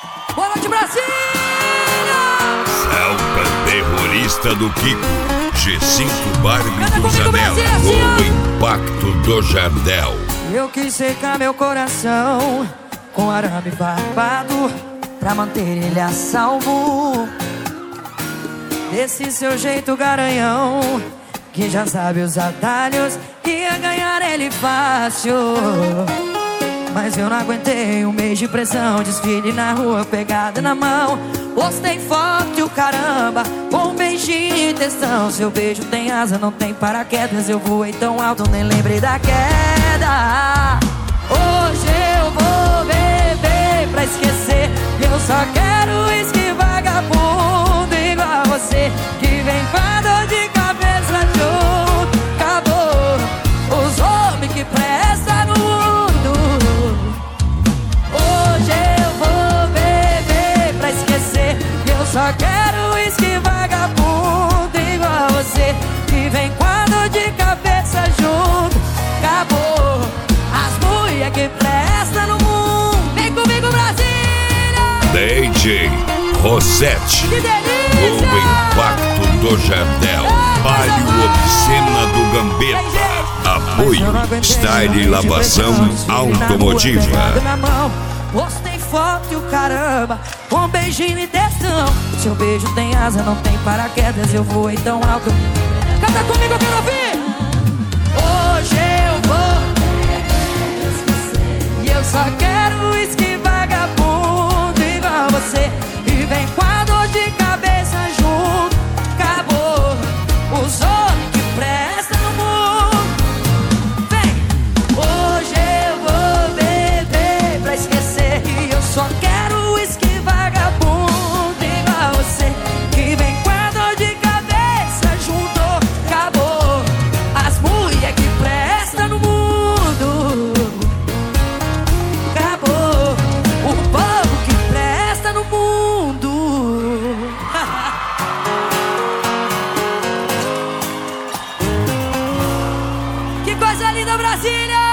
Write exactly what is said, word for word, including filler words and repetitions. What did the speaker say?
Boa noite, Brasília! Salva terrorista do Kiko, G cinco Barbie Canta do comigo, Zanella, Brasília, assim, ó. o impacto do Jardel. Eu quis secar meu coração com arame barbado pra manter ele a salvo desse seu jeito garanhão, que já sabe os atalhos, ia ganhar ele fácil. Mas eu não aguentei um mês de pressão, desfile na rua, pegada na mão. Postei foto e o caramba, com um beijinho e textão. Seu beijo tem asa, não tem paraquedas. Eu voei tão alto, nem lembrei da queda. Hoje eu vou beber pra esquecer. Eu só quero uísque vagabundo igual a você, que vem com a dor de cabeça junto. Acabou os homens que prestam no mundo. Hoje eu vou beber pra esquecer. Eu só quero uísque vagabundo igual a você, que vem com a dor de cabeça junto. Acabou as mulher que prestam no mundo. Vem comigo, Brasília! D J Rossetti, Que delícia! o impacto do Jardel, Palio Obscena do Gambetta. Apoio Style e Lavação Automotiva. Postei foto e o caramba, com um beijinho e textão. Seu beijo tem asa, não tem paraquedas. Eu voei tão alto. Canta comigo, eu quero ouvir! Hoje eu vou e eu só quero uísque vagabundo igual você, e vem com a dor de cabeça junto. Acabou os homens que prestam no mundo. Vem! Hoje eu vou beber pra esquecer. E eu só quero uísque vagabundo igual você, que vem com a dor de cabeça junto. Acabou as mulher que prestam no mundo. Acabou o povo que presta no mundo. Que coisa linda, Brasília!